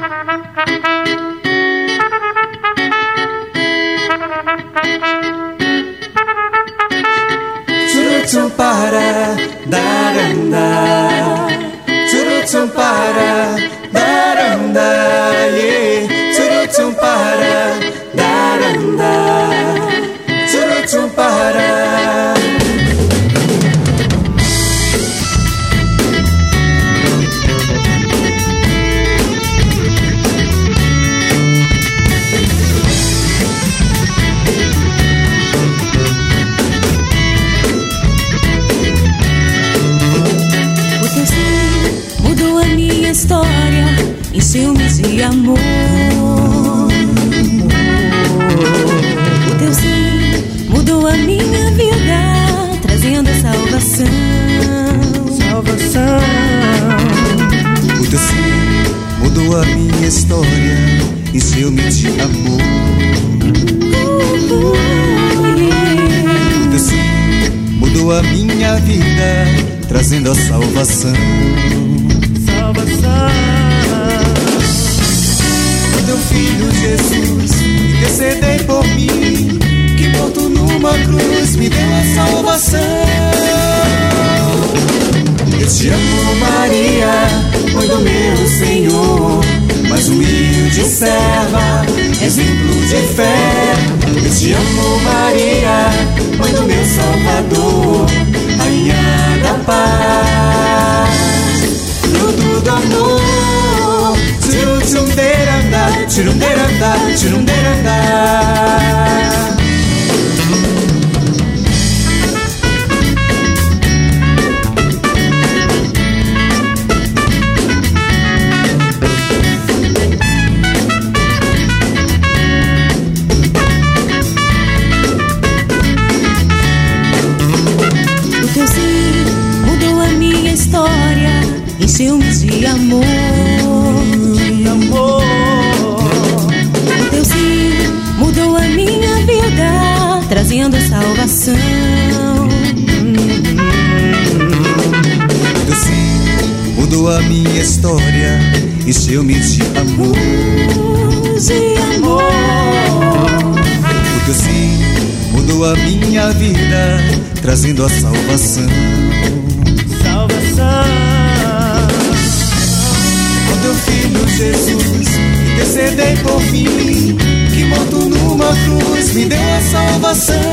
Churutum para daranda, churutum para daranda, yeah. Churutum para daranda, churutum para. História em ciúmes e amor. O teu sim mudou a minha vida, trazendo a salvação. Salvação. O teu sim mudou a minha história em ciúmes de amor. O teu sim mudou a minha vida, trazendo a salvação. O teu filho Jesus intercedei por mim, que morto numa cruz me deu a salvação. Eu te amo, Maria, mãe do meu Senhor, mais humilde serva, exemplo de fé. Eu te amo, Maria, mãe do meu Salvador, rainha da paz, fruto do amor. Tirunderanda, tirunderanda, tirunderanda. O teu sim mudou a minha história em ciúmes e amor. O teu sim mudou a minha vida, trazendo a salvação. O teu sim mudou a minha história em ciúmes de amor. O teu sim mudou a minha vida, trazendo a salvação. O teu filho Jesus intercedei por mim, que morto numa cruz me deu a salvação.